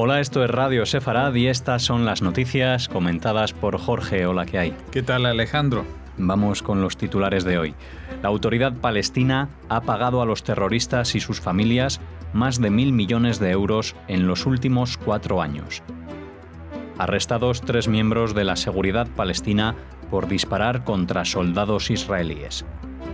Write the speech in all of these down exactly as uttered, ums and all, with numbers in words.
Hola, esto es Radio Sefarad y estas son las noticias comentadas por Jorge. Hola, ¿qué hay? ¿Qué tal, Alejandro? Vamos con los titulares de hoy. La autoridad palestina ha pagado a los terroristas y sus familias más de mil millones de euros en los últimos cuatro años. Arrestados tres miembros de la seguridad palestina por disparar contra soldados israelíes.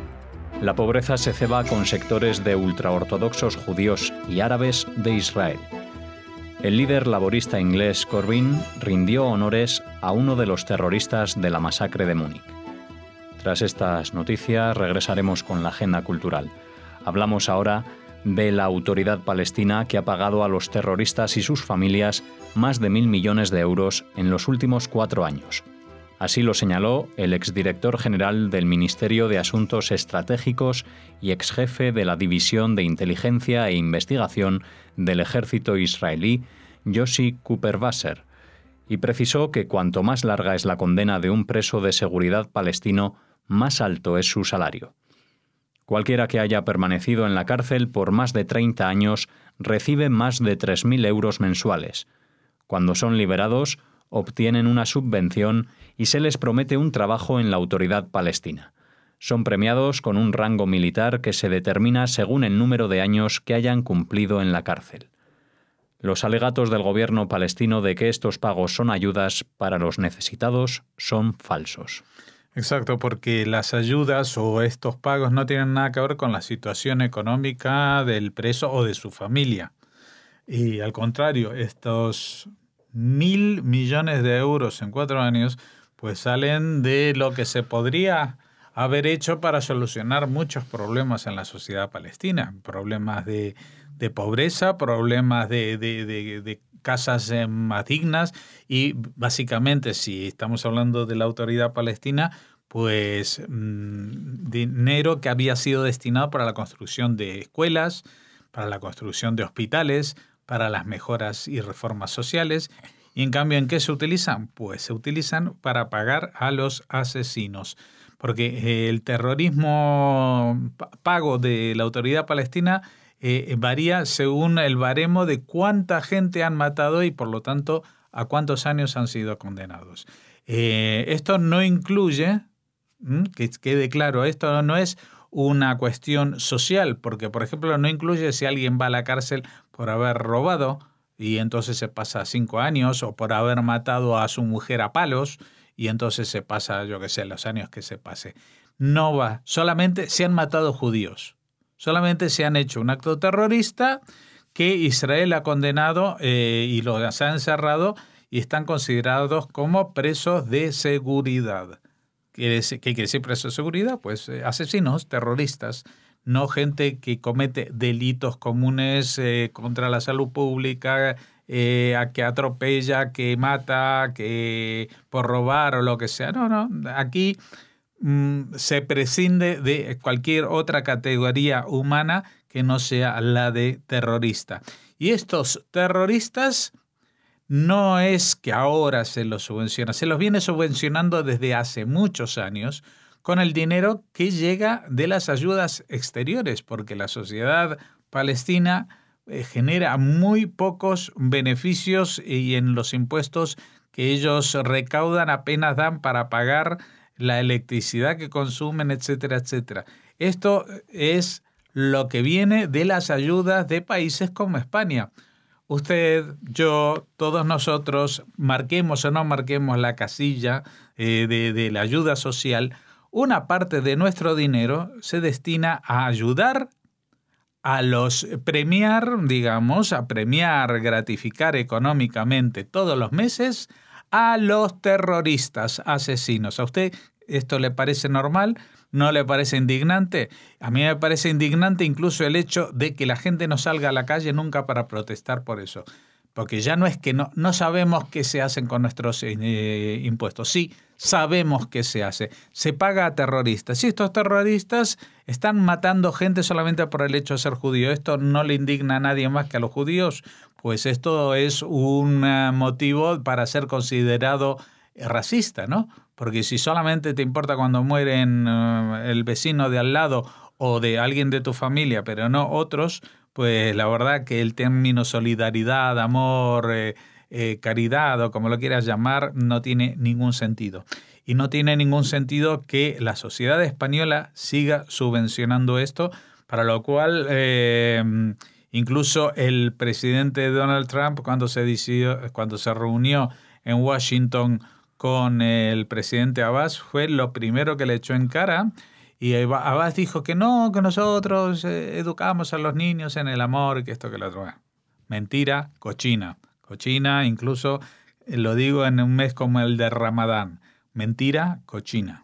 La pobreza se ceba con sectores de ultraortodoxos judíos y árabes de Israel. El líder laborista inglés Corbyn rindió honores a uno de los terroristas de la masacre de Múnich. Tras estas noticias regresaremos con la agenda cultural. Hablamos ahora de la autoridad palestina que ha pagado a los terroristas y sus familias más de mil millones de euros en los últimos cuatro años. Así lo señaló el exdirector general del Ministerio de Asuntos Estratégicos y exjefe de la División de Inteligencia e Investigación del Ejército israelí, Yossi Kuperwasser, y precisó que cuanto más larga es la condena de un preso de seguridad palestino, más alto es su salario. Cualquiera que haya permanecido en la cárcel por más de treinta años recibe más de tres mil euros mensuales. Cuando son liberados, obtienen una subvención y se les promete un trabajo en la autoridad palestina. Son premiados con un rango militar que se determina según el número de años que hayan cumplido en la cárcel. Los alegatos del gobierno palestino de que estos pagos son ayudas para los necesitados son falsos. Exacto, porque las ayudas o estos pagos no tienen nada que ver con la situación económica del preso o de su familia. Y al contrario, estos mil millones de euros en cuatro años pues salen de lo que se podría haber hecho para solucionar muchos problemas en la sociedad palestina. Problemas de, de pobreza, problemas de, de, de, de casas más dignas y básicamente, si estamos hablando de la autoridad palestina, pues mmm, dinero que había sido destinado para la construcción de escuelas, para la construcción de hospitales, para las mejoras y reformas sociales. Y en cambio, ¿en qué se utilizan? Pues se utilizan para pagar a los asesinos. Porque el terrorismo pago de la autoridad palestina eh, varía según el baremo de cuánta gente han matado y, por lo tanto, a cuántos años han sido condenados. Eh, esto no incluye, ¿m? que quede claro, esto no es una cuestión social, porque, por ejemplo, no incluye si alguien va a la cárcel por haber robado y entonces se pasa cinco años, o por haber matado a su mujer a palos y entonces se pasa, yo qué sé, los años que se pase. No va, solamente se han matado judíos, solamente se han hecho un acto terrorista que Israel ha condenado eh, y los ha encerrado y están considerados como presos de seguridad. ¿Qué quiere decir presos de seguridad? Pues eh, asesinos, terroristas, no gente que comete delitos comunes eh, contra la salud pública, eh, a que atropella, que mata, que por robar o lo que sea. No, no, aquí mm, se prescinde de cualquier otra categoría humana que no sea la de terrorista. Y estos terroristas no es que ahora se los subvenciona, se los viene subvencionando desde hace muchos años con el dinero que llega de las ayudas exteriores, porque la sociedad palestina eh, genera muy pocos beneficios y en los impuestos que ellos recaudan apenas dan para pagar la electricidad que consumen, etcétera, etcétera. Esto es lo que viene de las ayudas de países como España. Usted, yo, todos nosotros, marquemos o no marquemos la casilla eh, de, de la ayuda social, una parte de nuestro dinero se destina a ayudar a los premiar, digamos, a premiar, gratificar económicamente todos los meses a los terroristas asesinos. ¿A usted esto le parece normal? ¿No le parece indignante? A mí me parece indignante incluso el hecho de que la gente no salga a la calle nunca para protestar por eso. Porque ya no es que no, no sabemos qué se hacen con nuestros eh, impuestos. Sí, sabemos qué se hace. Se paga a terroristas. Si estos terroristas están matando gente solamente por el hecho de ser judío, ¿esto no le indigna a nadie más que a los judíos? Pues esto es un uh, motivo para ser considerado racista, ¿no? Porque si solamente te importa cuando mueren uh, el vecino de al lado o de alguien de tu familia, pero no otros, pues la verdad que el término solidaridad, amor, eh, eh, caridad o como lo quieras llamar, no tiene ningún sentido. Y no tiene ningún sentido que la sociedad española siga subvencionando esto, para lo cual eh, incluso el presidente Donald Trump, cuando se, decidió, cuando se reunió en Washington con el presidente Abbas, fue lo primero que le echó en cara. Y Abbas dijo que no, que nosotros eh, educamos a los niños en el amor, que esto, que lo otro. Mentira, cochina. Cochina, incluso eh, lo digo en un mes como el de Ramadán. Mentira, cochina.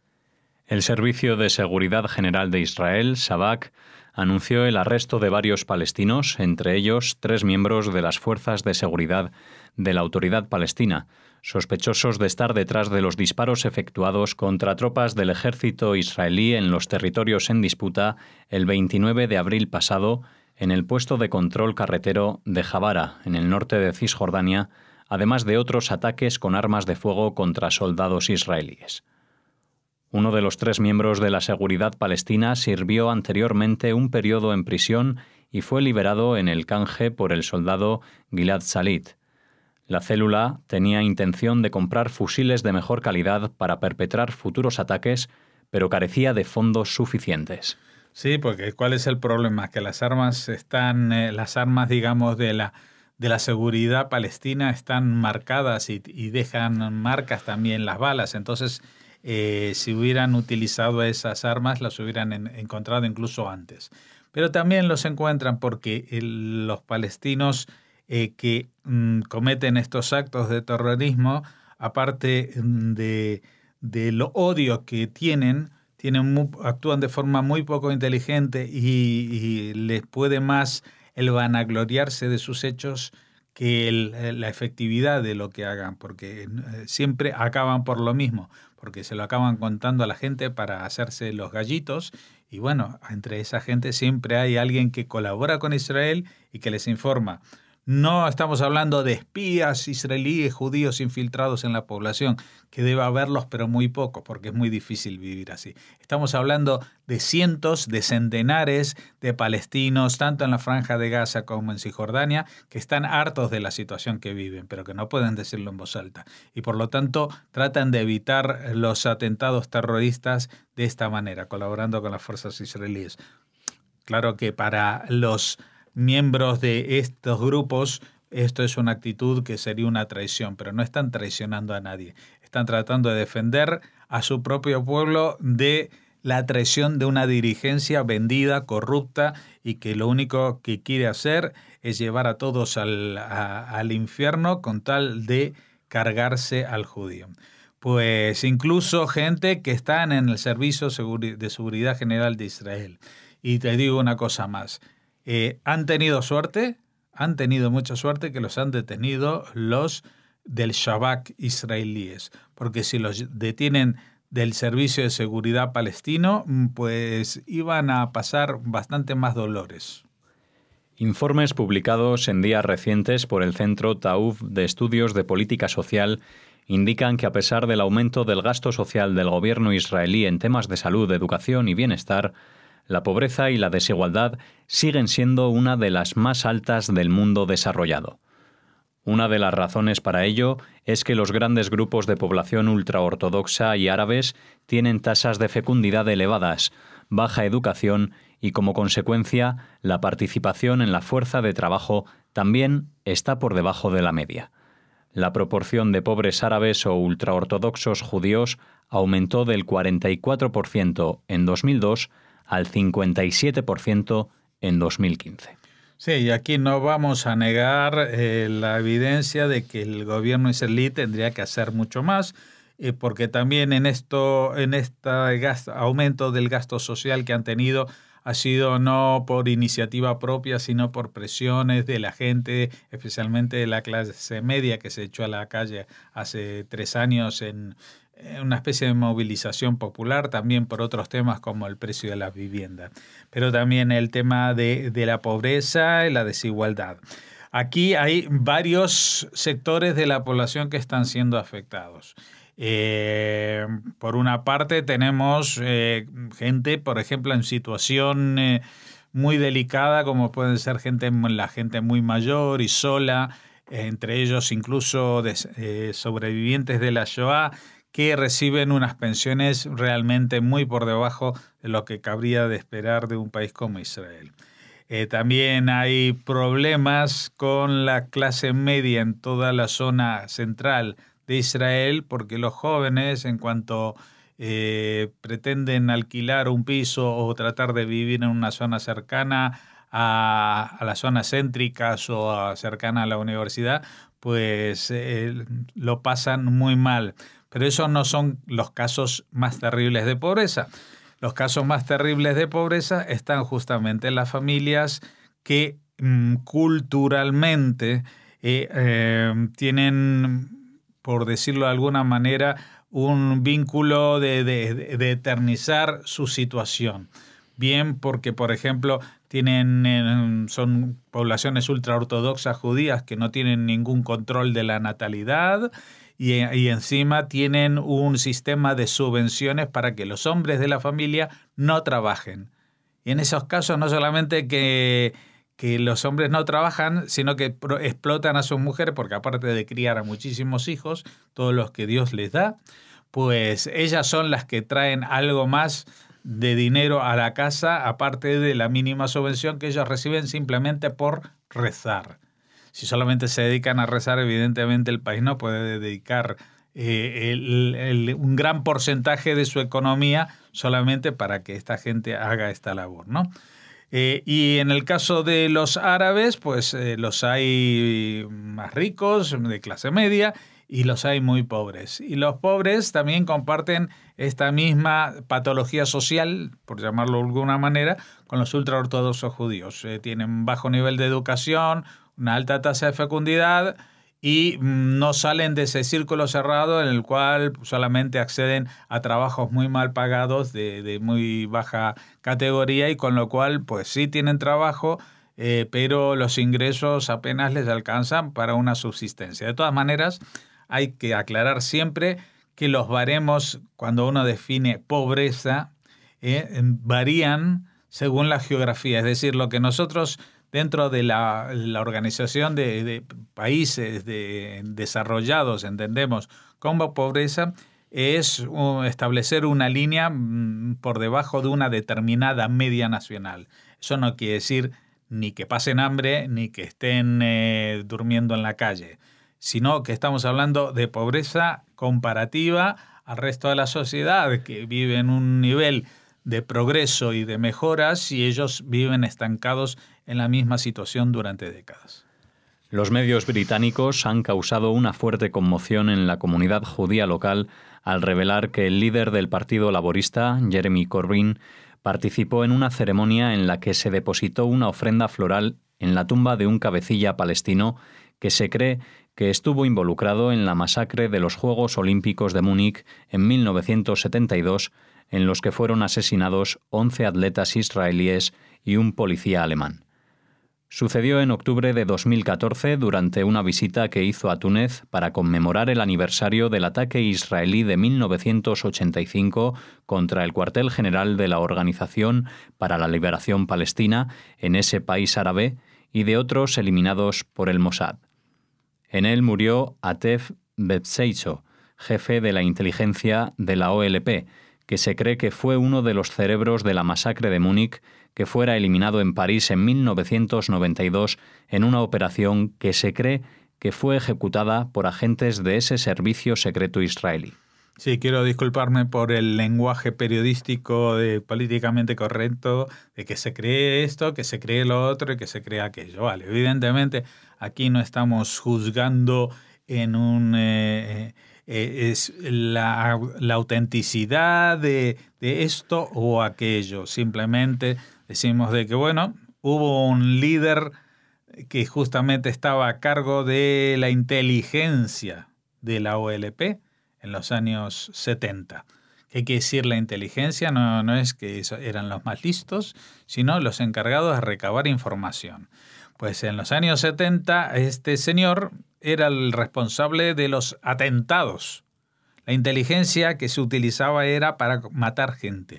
El Servicio de Seguridad General de Israel, Shabak, anunció el arresto de varios palestinos, entre ellos tres miembros de las fuerzas de seguridad de la Autoridad Palestina, sospechosos de estar detrás de los disparos efectuados contra tropas del ejército israelí en los territorios en disputa el veintinueve de abril pasado en el puesto de control carretero de Jabara, en el norte de Cisjordania, además de otros ataques con armas de fuego contra soldados israelíes. Uno de los tres miembros de la seguridad palestina sirvió anteriormente un periodo en prisión y fue liberado en el canje por el soldado Gilad Shalit. La célula tenía intención de comprar fusiles de mejor calidad para perpetrar futuros ataques, pero carecía de fondos suficientes. Sí, porque ¿cuál es el problema? Que las armas están, eh, las armas, digamos, de la de la seguridad palestina están marcadas y, y dejan marcas también las balas. Entonces, eh, si hubieran utilizado esas armas, las hubieran en, encontrado incluso antes. Pero también los encuentran porque el, los palestinos eh, que mm, cometen estos actos de terrorismo, aparte de, de lo odio que tienen, tienen muy, actúan de forma muy poco inteligente y, y les puede más el vanagloriarse de sus hechos que el, la efectividad de lo que hagan, porque siempre acaban por lo mismo, porque se lo acaban contando a la gente para hacerse los gallitos, y bueno, entre esa gente siempre hay alguien que colabora con Israel y que les informa. No estamos hablando de espías israelíes, judíos infiltrados en la población, que debe haberlos, pero muy pocos, porque es muy difícil vivir así. Estamos hablando de cientos, de centenares de palestinos, tanto en la Franja de Gaza como en Cisjordania, que están hartos de la situación que viven, pero que no pueden decirlo en voz alta. Y por lo tanto, tratan de evitar los atentados terroristas de esta manera, colaborando con las fuerzas israelíes. Claro que para los miembros de estos grupos, esto es una actitud que sería una traición, pero no están traicionando a nadie. Están tratando de defender a su propio pueblo de la traición de una dirigencia vendida, corrupta, y que lo único que quiere hacer es llevar a todos al, a, al infierno con tal de cargarse al judío. Pues incluso gente que está en el Servicio de Seguridad General de Israel. Y te digo una cosa más. Eh, han tenido suerte, han tenido mucha suerte que los han detenido los del Shabak israelíes, porque si los detienen del Servicio de Seguridad palestino, pues iban a pasar bastante más dolores. Informes publicados en días recientes por el Centro Tauf de Estudios de Política Social indican que a pesar del aumento del gasto social del gobierno israelí en temas de salud, educación y bienestar, la pobreza y la desigualdad siguen siendo una de las más altas del mundo desarrollado. Una de las razones para ello es que los grandes grupos de población ultraortodoxa y árabes tienen tasas de fecundidad elevadas, baja educación y, como consecuencia, la participación en la fuerza de trabajo también está por debajo de la media. La proporción de pobres árabes o ultraortodoxos judíos aumentó del cuarenta y cuatro por ciento en dos mil dos al cincuenta y siete por ciento en dos mil quince. Sí, y aquí no vamos a negar eh, la evidencia de que el gobierno israelí tendría que hacer mucho más, eh, porque también en esto, en este gasto, aumento del gasto social que han tenido ha sido no por iniciativa propia, sino por presiones de la gente, especialmente de la clase media que se echó a la calle hace tres años en una especie de movilización popular, también por otros temas como el precio de la vivienda, pero también el tema de, de la pobreza y la desigualdad. Aquí hay varios sectores de la población que están siendo afectados. Eh, por una parte tenemos eh, gente, por ejemplo, en situación eh, muy delicada, como pueden ser gente, la gente muy mayor y sola, entre ellos incluso de, eh, sobrevivientes de la Shoah, que reciben unas pensiones realmente muy por debajo de lo que cabría de esperar de un país como Israel. Eh, también hay problemas con la clase media en toda la zona central de Israel, porque los jóvenes, en cuanto eh, pretenden alquilar un piso o tratar de vivir en una zona cercana a, a las zonas céntricas o a, cercana a la universidad, pues eh, lo pasan muy mal. Pero esos no son los casos más terribles de pobreza. Los casos más terribles de pobreza están justamente en las familias que mm, culturalmente eh, eh, tienen, por decirlo de alguna manera, un vínculo de, de, de eternizar su situación. Bien porque, por ejemplo, tienen eh, son poblaciones ultraortodoxas judías que no tienen ningún control de la natalidad, Y, y encima tienen un sistema de subvenciones para que los hombres de la familia no trabajen. Y en esos casos no solamente que, que los hombres no trabajan, sino que pro, explotan a sus mujeres, porque aparte de criar a muchísimos hijos, todos los que Dios les da, pues ellas son las que traen algo más de dinero a la casa, aparte de la mínima subvención que ellos reciben simplemente por rezar. Si solamente se dedican a rezar, evidentemente el país no puede dedicar eh, el, el, un gran porcentaje de su economía solamente para que esta gente haga esta labor, ¿no? Eh, y en el caso de los árabes, pues eh, los hay más ricos, de clase media, y los hay muy pobres. Y los pobres también comparten esta misma patología social, por llamarlo de alguna manera, con los ultraortodoxos judíos. Eh, tienen bajo nivel de educación, una alta tasa de fecundidad y no salen de ese círculo cerrado en el cual solamente acceden a trabajos muy mal pagados de, de muy baja categoría y con lo cual pues sí tienen trabajo, eh, pero los ingresos apenas les alcanzan para una subsistencia. De todas maneras, hay que aclarar siempre que los baremos, cuando uno define pobreza, eh, varían según la geografía. Es decir, lo que nosotros dentro de la, la organización de, de países de, desarrollados entendemos como pobreza es uh, establecer una línea mm, por debajo de una determinada media nacional. Eso no quiere decir ni que pasen hambre ni que estén eh, durmiendo en la calle, sino que estamos hablando de pobreza comparativa al resto de la sociedad, que vive en un nivel de progreso y de mejoras y ellos viven estancados en la misma situación durante décadas. Los medios británicos han causado una fuerte conmoción en la comunidad judía local al revelar que el líder del Partido Laborista, Jeremy Corbyn, participó en una ceremonia en la que se depositó una ofrenda floral en la tumba de un cabecilla palestino que se cree que estuvo involucrado en la masacre de los Juegos Olímpicos de Múnich en mil novecientos setenta y dos, en los que fueron asesinados once atletas israelíes y un policía alemán. Sucedió en octubre de dos mil catorce durante una visita que hizo a Túnez para conmemorar el aniversario del ataque israelí de mil novecientos ochenta y cinco contra el cuartel general de la Organización para la Liberación Palestina en ese país árabe y de otros eliminados por el Mossad. En él murió Atef Betseiso, jefe de la inteligencia de la O L P, que se cree que fue uno de los cerebros de la masacre de Múnich, que fuera eliminado en París en mil novecientos noventa y dos en una operación que se cree que fue ejecutada por agentes de ese servicio secreto israelí. Sí, quiero disculparme por el lenguaje periodístico de políticamente correcto, de que se cree esto, que se cree lo otro y que se cree aquello. Vale, evidentemente aquí no estamos juzgando en un... Eh, eh, es la, la autenticidad de, de esto o aquello. Simplemente decimos de que, bueno, hubo un líder que justamente estaba a cargo de la inteligencia de la O L P en los años setenta. ¿Qué quiere decir la inteligencia? No, no es que eran los más listos, sino los encargados de recabar información. Pues en los años setenta este señor era el responsable de los atentados. La inteligencia que se utilizaba era para matar gente.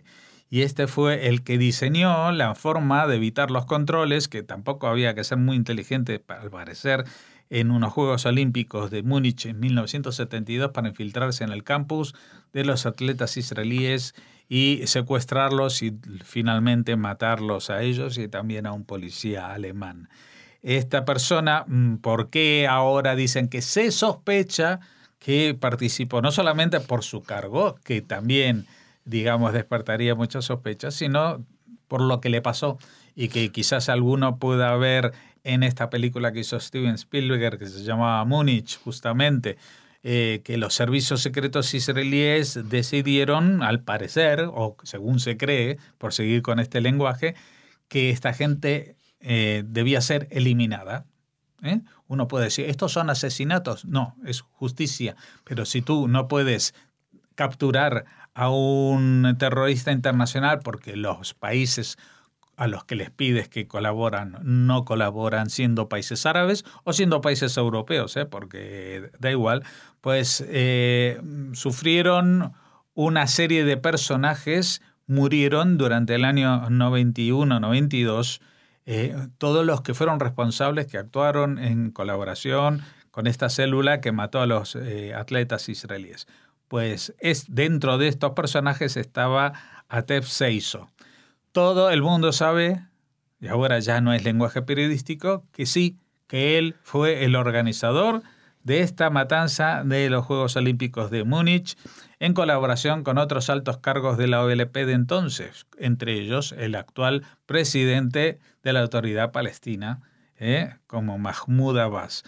y este fue el que diseñó la forma de evitar los controles, que tampoco había que ser muy inteligente, al parecer, en unos Juegos Olímpicos de Múnich en mil novecientos setenta y dos para infiltrarse en el campus de los atletas israelíes y secuestrarlos y finalmente matarlos a ellos y también a un policía alemán. Esta persona, ¿por qué ahora dicen que se sospecha que participó? No solamente por su cargo, que también, digamos, despertaría muchas sospechas, sino por lo que le pasó y que quizás alguno pueda ver en esta película que hizo Steven Spielberg, que se llamaba Múnich, justamente, eh, que los servicios secretos israelíes decidieron, al parecer, o según se cree, por seguir con este lenguaje, que esta gente eh, debía ser eliminada. ¿Eh? Uno puede decir, ¿estos son asesinatos? No, es justicia. Pero si tú no puedes capturar a un terrorista internacional porque los países a los que les pides que colaboran no colaboran, siendo países árabes o siendo países europeos, ¿eh? Porque da igual, pues eh, sufrieron una serie de personajes, murieron durante el año noventa y uno noventa y dos, eh, todos los que fueron responsables, que actuaron en colaboración con esta célula que mató a los eh, atletas israelíes. Pues es, dentro de estos personajes estaba Atef Seiso. Todo el mundo sabe, y ahora ya no es lenguaje periodístico, que sí, que él fue el organizador de esta matanza de los Juegos Olímpicos de Múnich, en colaboración con otros altos cargos de la O L P de entonces, entre ellos el actual presidente de la Autoridad Palestina, ¿eh? como Mahmoud Abbas.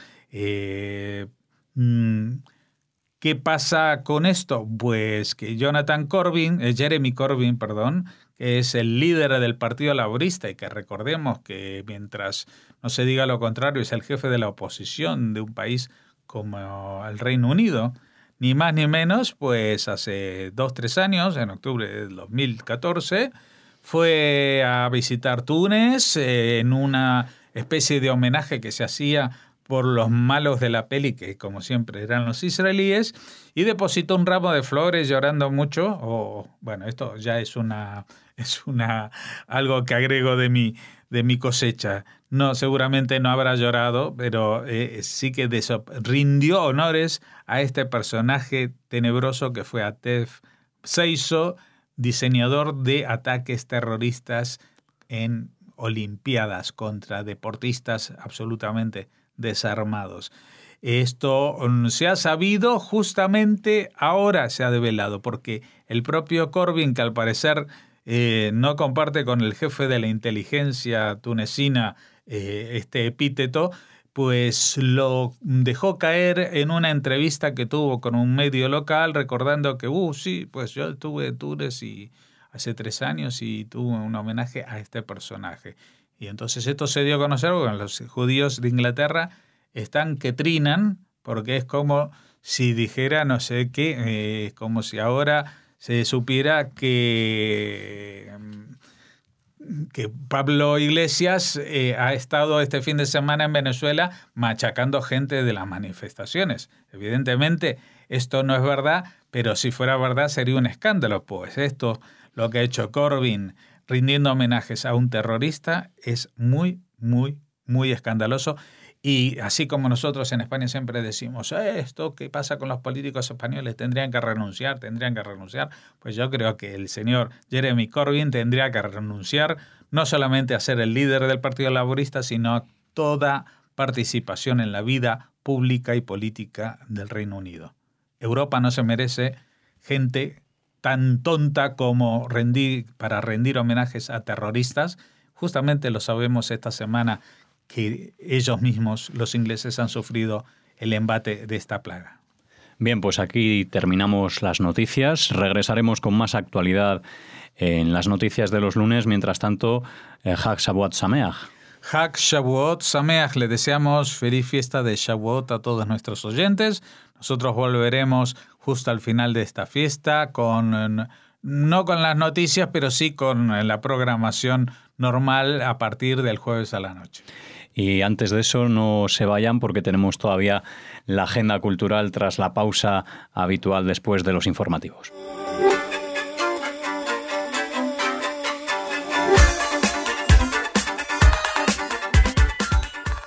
Eh, mmm, ¿Qué pasa con esto? Pues que Jonathan Corbyn, eh, Jeremy Corbyn, perdón, que es el líder del Partido Laborista y que recordemos que mientras no se diga lo contrario es el jefe de la oposición de un país como el Reino Unido, ni más ni menos, pues hace dos, tres años, en octubre del dos mil catorce, fue a visitar Túnez eh, en una especie de homenaje que se hacía por los malos de la peli, que como siempre eran los israelíes, y depositó un ramo de flores llorando mucho. O bueno, esto ya es una es una algo que agrego de mi de mi cosecha. No, seguramente no habrá llorado, pero eh, sí que deso- rindió honores a este personaje tenebroso que fue Atef Seiso, diseñador de ataques terroristas en Olimpiadas contra deportistas absolutamente desarmados. Esto se ha sabido justamente ahora, se ha develado, porque el propio Corbyn, que al parecer eh, no comparte con el jefe de la inteligencia tunecina eh, este epíteto, pues lo dejó caer en una entrevista que tuvo con un medio local, recordando que, uh, sí, pues yo estuve en Túnez y hace tres años y tuve un homenaje a este personaje. Y entonces esto se dio a conocer porque los judíos de Inglaterra están que trinan, porque es como si dijera no sé qué, eh, es como si ahora se supiera que, que Pablo Iglesias eh, ha estado este fin de semana en Venezuela machacando gente de las manifestaciones. Evidentemente esto no es verdad, pero si fuera verdad sería un escándalo, pues esto, lo que ha hecho Corbyn, rindiendo homenajes a un terrorista, es muy, muy, muy escandaloso. Y así como nosotros en España siempre decimos, eh, esto que pasa con los políticos españoles, tendrían que renunciar, tendrían que renunciar, pues yo creo que el señor Jeremy Corbyn tendría que renunciar no solamente a ser el líder del Partido Laborista, sino a toda participación en la vida pública y política del Reino Unido. Europa no se merece gente tan tonta como rendir, para rendir homenajes a terroristas. Justamente lo sabemos esta semana que ellos mismos, los ingleses, han sufrido el embate de esta plaga. Bien, pues aquí terminamos las noticias. Regresaremos con más actualidad en las noticias de los lunes. Mientras tanto, eh, Hag Shavuot Sameach. Hag Shavuot Sameach. Le deseamos feliz fiesta de Shavuot a todos nuestros oyentes. Nosotros volveremos justo al final de esta fiesta con, no con las noticias, pero sí con la programación normal a partir del jueves a la noche. Y antes de eso no se vayan porque tenemos todavía la agenda cultural tras la pausa habitual después de los informativos.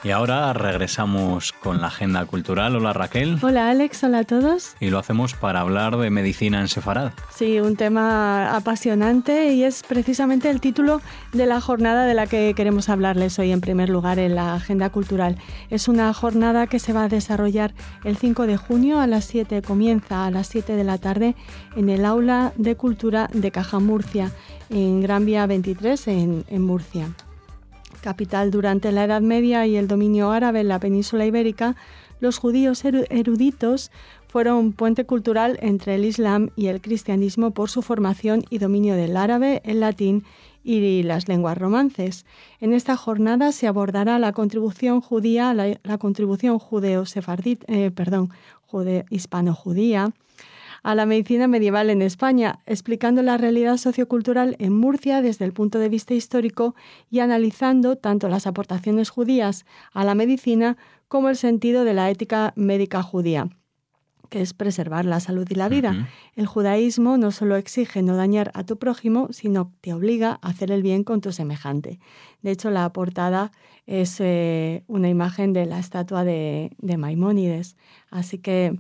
Y ahora regresamos con la agenda cultural. Hola Raquel. Hola Alex, hola a todos. Y lo hacemos para hablar de medicina en sefarad. Sí, un tema apasionante y es precisamente el título de la jornada de la que queremos hablarles hoy en primer lugar en la agenda cultural. Es una jornada que se va a desarrollar el cinco de junio a las siete, comienza a las siete de la tarde en el Aula de Cultura de Caja Murcia, en Gran Vía veintitrés en, en Murcia. Capital durante la Edad Media y el dominio árabe en la península ibérica, los judíos eruditos fueron puente cultural entre el Islam y el cristianismo por su formación y dominio del árabe, el latín y las lenguas romances. En esta jornada se abordará la contribución judía, la, la contribución judeo-sefardí, eh, perdón, jude, hispano-judía a la medicina medieval en España, explicando la realidad sociocultural en Murcia desde el punto de vista histórico y analizando tanto las aportaciones judías a la medicina como el sentido de la ética médica judía, que es preservar la salud y la vida. Uh-huh. El judaísmo no solo exige no dañar a tu prójimo, sino te obliga a hacer el bien con tu semejante. De hecho, la portada es eh, una imagen de la estatua de, de Maimónides. Así que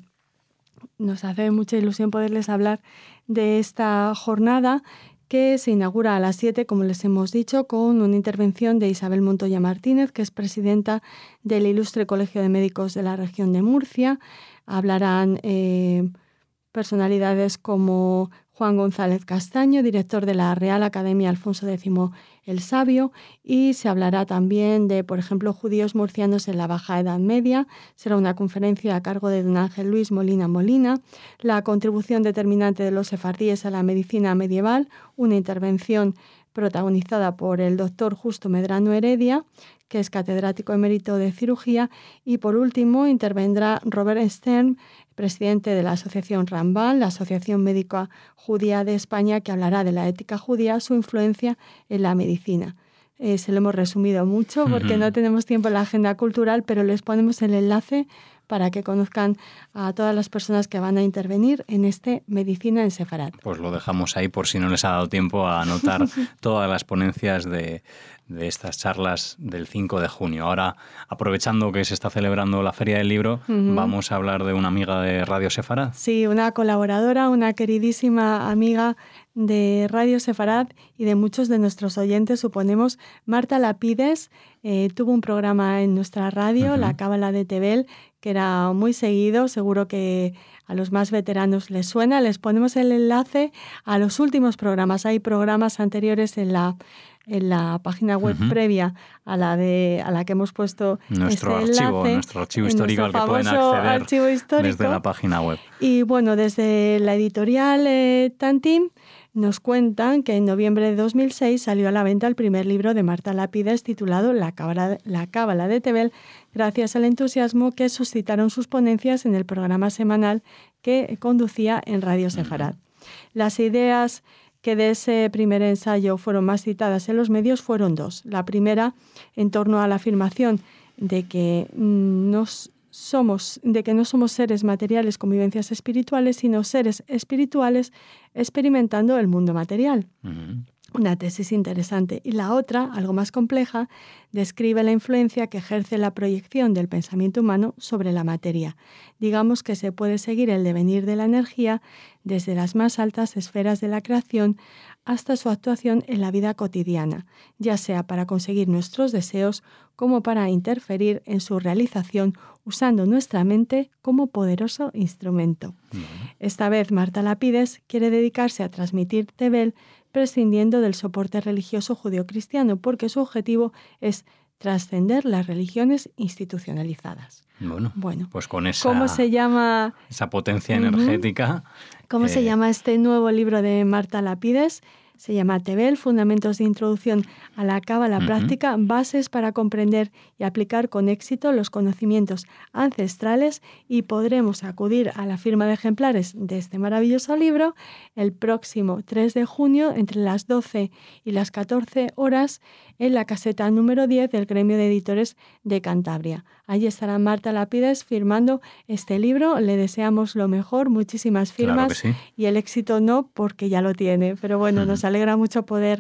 nos hace mucha ilusión poderles hablar de esta jornada que se inaugura a las siete, como les hemos dicho, con una intervención de Isabel Montoya Martínez, que es presidenta del Ilustre Colegio de Médicos de la región de Murcia. Hablarán eh, personalidades como Juan González Castaño, director de la Real Academia Alfonso X el Sabio, y se hablará también de, por ejemplo, judíos murcianos en la Baja Edad Media. Será una conferencia a cargo de don Ángel Luis Molina Molina, la contribución determinante de los sefardíes a la medicina medieval, una intervención protagonizada por el doctor Justo Medrano Heredia, que es catedrático emérito de cirugía, y por último intervendrá Robert Stern, presidente de la Asociación Ramban, la Asociación Médica Judía de España, que hablará de la ética judía, su influencia en la medicina. Eh, se lo hemos resumido mucho porque uh-huh. no tenemos tiempo en la agenda cultural, pero les ponemos el enlace para que conozcan a todas las personas que van a intervenir en este Medicina en Sefarad. Pues lo dejamos ahí por si no les ha dado tiempo a anotar todas las ponencias de, de estas charlas del cinco de junio. Ahora, aprovechando que se está celebrando la Feria del Libro, uh-huh. vamos a hablar de una amiga de Radio Sefarad. Sí, una colaboradora, una queridísima amiga de Radio Sefarad y de muchos de nuestros oyentes, suponemos. Marta Lapides eh, tuvo un programa en nuestra radio, uh-huh. La Cábala de Tebel, que era muy seguido, seguro que a los más veteranos les suena. Les ponemos el enlace a los últimos programas. Hay programas anteriores en la en la página web uh-huh. previa a la de a la que hemos puesto nuestro este archivo, enlace, nuestro archivo histórico al que pueden acceder desde la página web. Y bueno, desde la editorial eh, Tantín nos cuentan que en noviembre de dos mil seis salió a la venta el primer libro de Marta Lapides titulado La Cábala, La Cábala de Tebel, gracias al entusiasmo que suscitaron sus ponencias en el programa semanal que conducía en Radio Sefarad. Las ideas que de ese primer ensayo fueron más citadas en los medios fueron dos. La primera, en torno a la afirmación de que nos somos, de que no somos seres materiales con vivencias espirituales, sino seres espirituales experimentando el mundo material. Uh-huh. Una tesis interesante. Y la otra, algo más compleja, describe la influencia que ejerce la proyección del pensamiento humano sobre la materia. Digamos que se puede seguir el devenir de la energía desde las más altas esferas de la creación hasta su actuación en la vida cotidiana, ya sea para conseguir nuestros deseos como para interferir en su realización usando nuestra mente como poderoso instrumento. Uh-huh. Esta vez Marta Lapides quiere dedicarse a transmitir Tebel prescindiendo del soporte religioso judeocristiano, porque su objetivo es trascender las religiones institucionalizadas. Bueno, bueno, pues con esa, ¿cómo se llama? esa potencia energética. ¿Cómo eh... se llama este nuevo libro de Marta Lapides? Se llama Tebel, Fundamentos de Introducción a la Cábala uh-huh. Práctica, bases para comprender y aplicar con éxito los conocimientos ancestrales, y podremos acudir a la firma de ejemplares de este maravilloso libro el próximo tres de junio entre las doce y las catorce horas en la caseta número diez del Gremio de Editores de Cantabria. Allí estará Marta Lapides firmando este libro. Le deseamos lo mejor, muchísimas firmas, claro que sí. Y el éxito no, porque ya lo tiene. Pero bueno, uh-huh. nos alegra mucho poder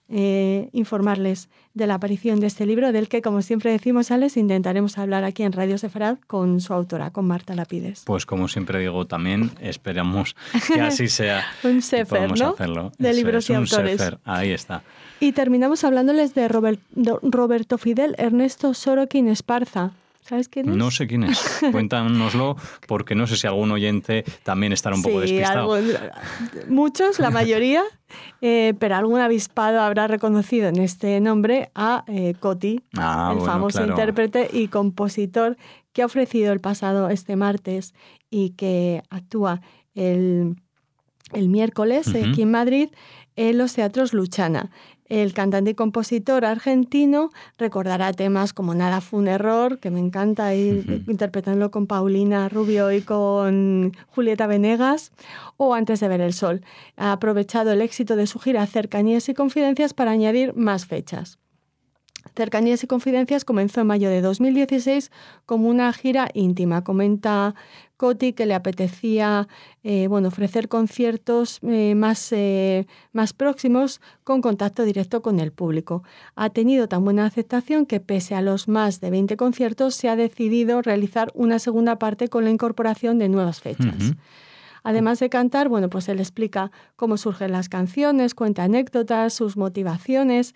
eh, informarles de la aparición de este libro, del que, como siempre decimos, Alex, intentaremos hablar aquí en Radio Sefarad con su autora, con Marta Lapides. Pues como siempre digo, también esperamos que así sea. Un sefer, ¿no? Hacerlo. De Eso libros es, y un autores. Sefer. Ahí está. Y terminamos hablándoles de Robert, de Roberto Fidel Ernesto Sorokin Esparza. ¿Sabes quién es? No sé quién es. Cuéntanoslo, porque no sé si algún oyente también estará un sí, poco despistado. Algo, muchos, la mayoría, eh, pero algún avispado habrá reconocido en este nombre a eh, Coti, ah, el bueno, famoso claro. intérprete y compositor que ha ofrecido el pasado este martes y que actúa el, el miércoles uh-huh. aquí en Madrid en los teatros Luchana. El cantante y compositor argentino recordará temas como Nada fue un error, que me encanta ir uh-huh. interpretándolo con Paulina Rubio y con Julieta Venegas, o Antes de ver el sol. Ha aprovechado el éxito de su gira Cercanías y Confidencias para añadir más fechas. Cercanías y Confidencias comenzó en mayo de dos mil dieciséis como una gira íntima. Comenta Coti que le apetecía eh, bueno, ofrecer conciertos eh, más, eh, más próximos con contacto directo con el público. Ha tenido tan buena aceptación que pese a los más de veinte conciertos se ha decidido realizar una segunda parte con la incorporación de nuevas fechas. Uh-huh. Además de cantar, bueno, pues él explica cómo surgen las canciones, cuenta anécdotas, sus motivaciones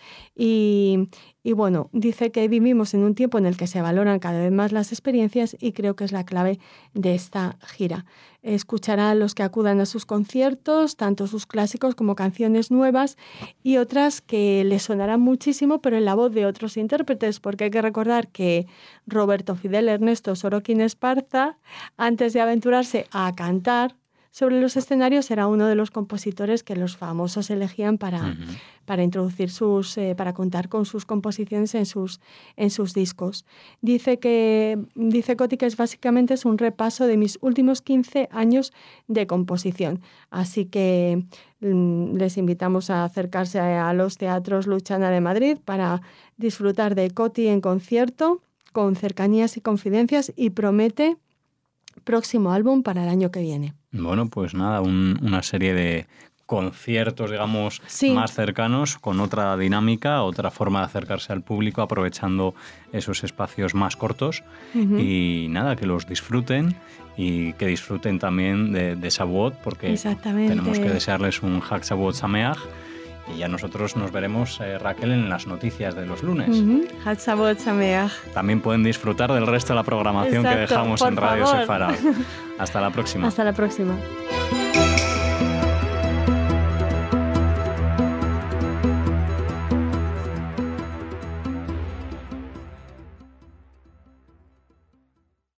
y, y bueno, dice que vivimos en un tiempo en el que se valoran cada vez más las experiencias y creo que es la clave de esta gira. Escuchará a los que acudan a sus conciertos, tanto sus clásicos como canciones nuevas y otras que le sonarán muchísimo, pero en la voz de otros intérpretes, porque hay que recordar que Roberto Fidel Ernesto Sorokin Esparza, antes de aventurarse a cantar sobre los escenarios, era uno de los compositores que los famosos elegían para, uh-huh. para introducir sus, eh, para contar con sus composiciones en sus, en sus discos. Dice que, dice Coti que es básicamente es un repaso de mis últimos quince años de composición. Así que mm, les invitamos a acercarse a, a los teatros Luchana de Madrid para disfrutar de Coti en concierto, con Cercanías y Confidencias, y promete próximo álbum para el año que viene. Bueno, pues nada, un, una serie de conciertos, digamos, sí. más cercanos, con otra dinámica, otra forma de acercarse al público, aprovechando esos espacios más cortos. Uh-huh. Y nada, que los disfruten y que disfruten también de, de Shavuot, porque tenemos que desearles un Hag Shavuot Sameach. Y ya nosotros nos veremos, eh, Raquel, en las noticias de los lunes. Uh-huh. Hag Shavuot Sameach. También pueden disfrutar del resto de la programación Exacto, que dejamos en Radio Sefarad. Hasta la próxima. Hasta la próxima.